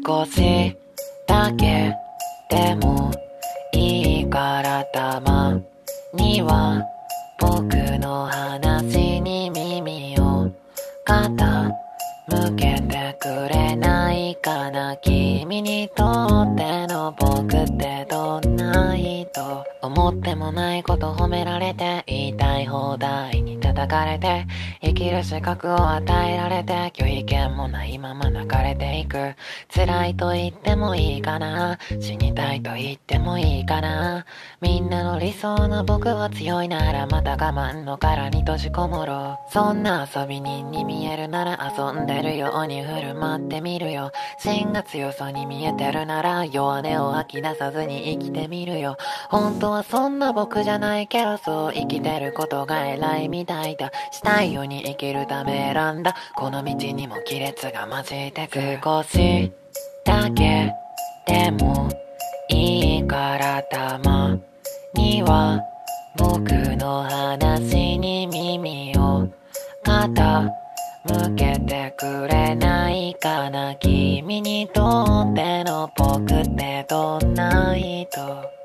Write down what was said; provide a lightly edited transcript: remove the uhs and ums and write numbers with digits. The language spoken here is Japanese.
少しだけでもいいからたまには僕の話に耳を傾けてくれないかな。君にとっての僕ってどんな人？思ってもないこと褒められて、言いたい放題に叩かれて、生きる資格を与えられて、拒否権もないまま流れていく。辛いと言ってもいいかな、死にたいと言ってもいいかな。みんなの理想の僕は強いなら、また我慢の殻に閉じこもろう。そんな遊び人に見えるなら、遊んでるように振る舞ってみるよ。芯が強そうに見えてるなら、弱音を吐き出さずに生きてみるよ。本当はそんな僕じゃないけど、そう生きてることが偉いみたいだ。したいように生きるため選んだこの道にも亀裂が混じってく。少しだけでもいいからたまには僕の話に耳を傾けてくれないかな。君にとっての僕ってどんな人？